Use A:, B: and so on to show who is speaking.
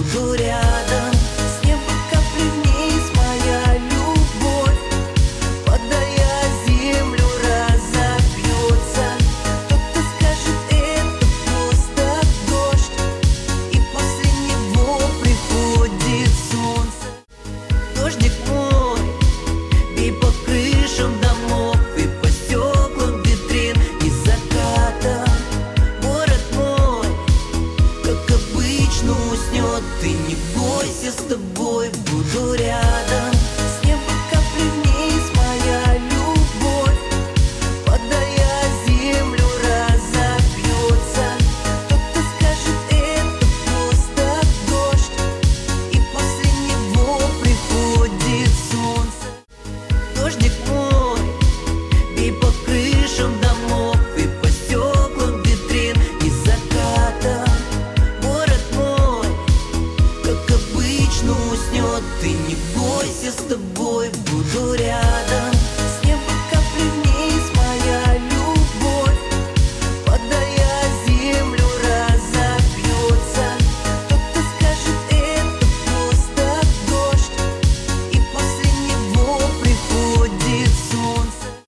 A: буду рядом. С неба капли вниз, моя любовь, водая землю разопьется. Кто-то скажет, это просто дождь, и после него приходит солнце. Дождик мой, бей по крышам домов и по стеклам витрин. Из заката город мой, как обычно, уснет. Ты не бойся, с тобой буду рядом. С неба капли вниз, моя любовь, водая землю разопьется. Кто-то скажет, это просто дождь, и после него приходит солнце. Дождик мой, бей по крышам домов и по стеклам витрин. Из заката город мой, как обычно, уснет. Ты не бойся, с тобой